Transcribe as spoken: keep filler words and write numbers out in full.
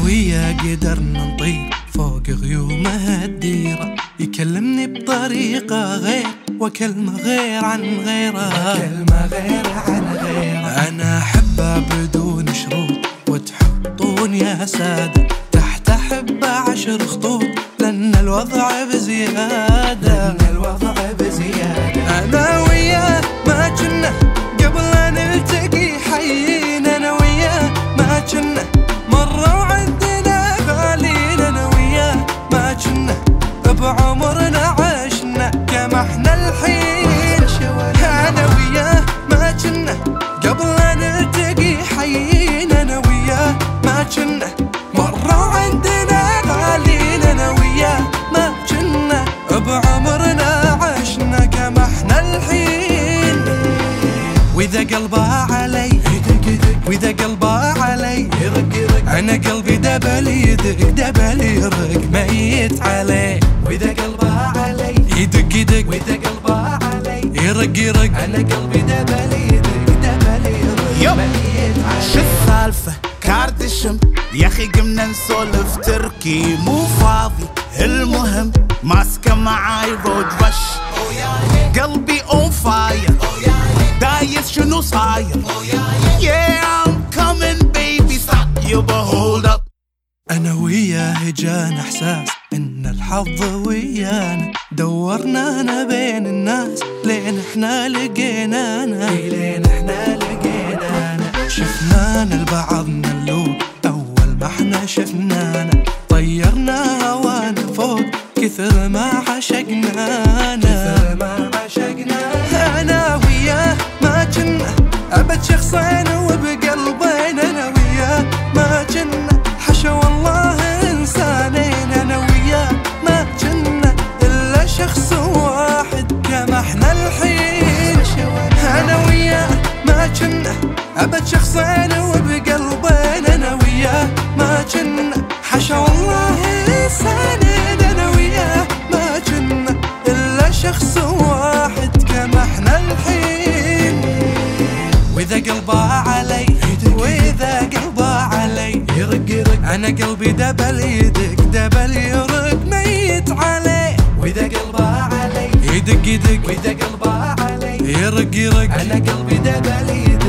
وياه قدرنا نطير فوق غيومه الديرة، يكلمني بطريقة غير وكلمة غير عن غيره، كلمة غير عن غيره. أنا أحبه بدون شروط وتحطون يا سادة تحت أحبه عشر خطوط، لأن الوضع بزيادة، لأن الوضع بزيادة. أنا وياه ما كنا قبل أن نلتقي حيين، أنا وياه ما كنا مرة وعندنا غالين، أنا وياه ما كنا بعمرنا عشنا كما احنا الحين. أنا وياه ما كنا قبل أن نلتقي حيين، أنا وياه ما كنا مرة وعندنا غالين، أنا وياه ما كنا بعمرنا عشنا كما احنا الحين. وإذا قلبها علي وإذا قلبها علي أنا قلبي دبل يدق دبل يرق ميت عليه. وإذا قلبها علي يدق يدق وإذا قلبها علي يرق يرق أنا قلبي دبل يدق دبل يرق ميت عليه. شو السالفة كارت الشم يا أخي قمنا نسولف تركي مو فاضي، المهم ماسكة معاي رود رش، قلبي اون فاير دايس شنو صاير. Yeah I'm coming baby stop يبا hold up. أنا وياه جانا إحساس إن الحظ ويانا، دورنا أنا بين الناس لين إحنا لقينانا، لين إحنا لقينانا. شفنانا لبعضنا اللوب أول ما إحنا شفنانا، طيرنا هوانا فوق كثر ما عشقنانا، كثر ما عشقنانا. أنا وياه ما كنا أبد شخصين وبقلبين، أنا وياه ما كنا حشا والله إنسانين، أنا وياه ما كنا إلا شخص واحد كما إحنا الحين. أنا وياه ما كنا أبد شخصين وبقلبين، أنا وياه ما كنا حشا والله إنسانين، أنا وياه ما كنا إلا شخص واحد كما إحنا الحين. وإذا قلبها علي وإذا قلبها علي يرق يرق أنا قلبي دبل يدق دبل يرق ميت عليه. وإذا قلبها علي يدق يدق وإذا قلبها علي يرق يرق أنا قلبي دبل يدق